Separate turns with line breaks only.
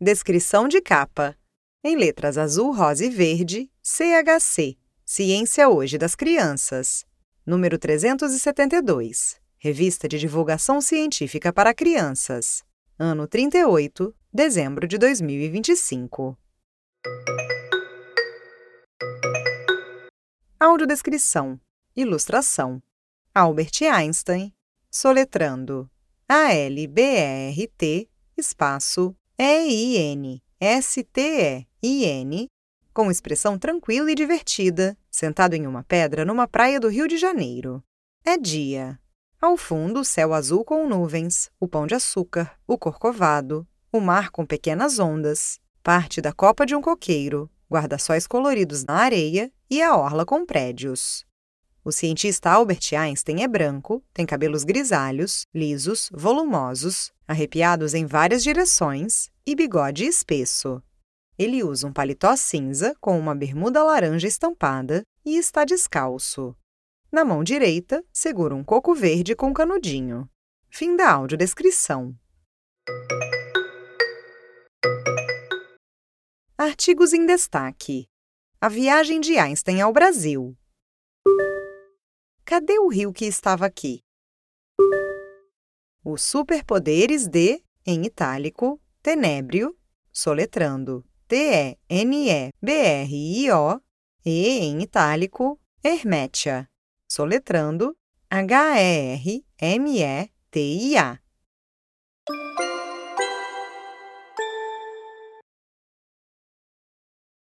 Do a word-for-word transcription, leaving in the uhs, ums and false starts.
Descrição de capa. Em letras azul, rosa e verde, C H C, Ciência Hoje das Crianças. Número trezentos e setenta e dois. Revista de Divulgação Científica para Crianças. Ano trinta e oito, dezembro de dois mil e vinte e cinco. Audiodescrição. Ilustração. Albert Einstein, soletrando A L B E R T, espaço E I N S T E I N, com expressão tranquila e divertida, sentado em uma pedra numa praia do Rio de Janeiro. É dia. Ao fundo, o céu azul com nuvens, o pão de açúcar, o corcovado, o mar com pequenas ondas, parte da copa de um coqueiro, guarda-sóis coloridos na areia e a orla com prédios. O cientista Albert Einstein é branco, tem cabelos grisalhos, lisos, volumosos, arrepiados em várias direções e bigode espesso. Ele usa um paletó cinza com uma bermuda laranja estampada e está descalço. Na mão direita, segura um coco verde com canudinho. Fim da audiodescrição. Artigos em destaque. A viagem de Einstein ao Brasil. Cadê o rio que estava aqui? Os superpoderes de, em itálico, Tenebrio, soletrando T E N E B R I O, e, em itálico, Hermetia, soletrando H E R M E T I A.